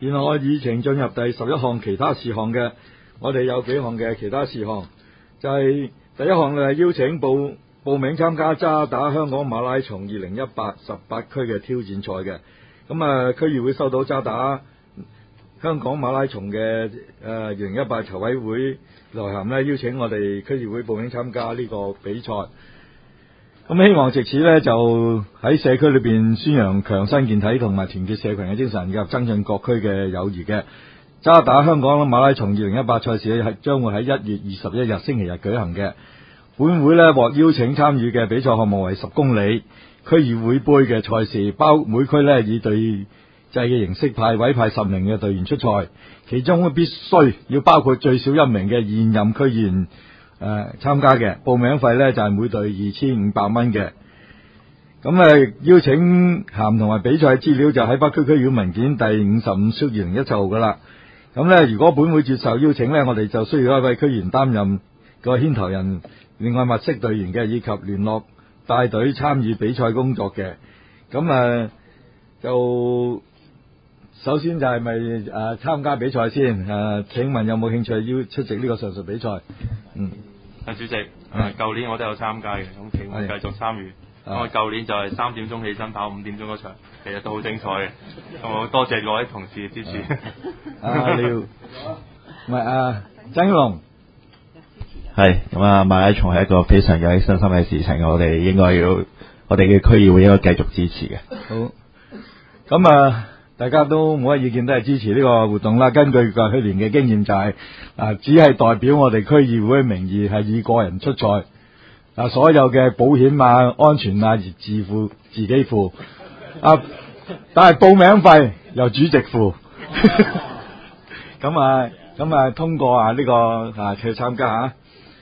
然後議程進入第11項其他事項嘅，我哋有幾項嘅其他事項，就係第一項係邀請報名參加渣打香港馬拉松2018 18區嘅挑戰賽嘅。咁區議會收到渣打香港馬拉松嘅2018籌委會來函咧，邀請我哋區議會報名參加呢個比賽。咁希望藉此咧，就喺社區裏邊宣揚強身健體同埋團結社群嘅精神，以及增進各區嘅友誼嘅。渣打香港馬拉松2018賽事咧，將會喺1月21日星期日舉行嘅。本會咧獲邀請參與嘅比賽項目為10公里區議會杯嘅賽事，每區咧以隊制嘅形式委派10名嘅隊員出賽，其中必須要包括最少1名嘅現任區議員參加嘅。報名費咧就係每隊2500蚊嘅。咁邀請函同埋比賽資料就喺北區區議會文件第55/2017號噶啦。咁咧如果本會接受邀請咧，我哋就需要一位區議員擔任個牽頭人，另外物色隊員嘅，以及聯絡帶隊參與比賽工作嘅。咁就首先就係咪參加比賽先？請問有冇興趣要出席呢個上述比賽？ 主席，舊年我都有參加嘅，咁請我繼續參與。我舊年就係3點鐘起身跑5點鐘嗰場，其實都好精彩嘅。我多謝各位同事嘅支持。 曾英龍。 係咁馬拉松係一個非常有益身心嘅事情，我哋嘅區議會應該繼續支持嘅。 好，咁大家都冇乜意見，都係支持呢個活動啦。根據去年嘅經驗就係只係代表我哋區議會嘅名義，係以個人出賽。所有嘅保險安全自己付。但係報名費由主席付。咁通過呢個去參加吓。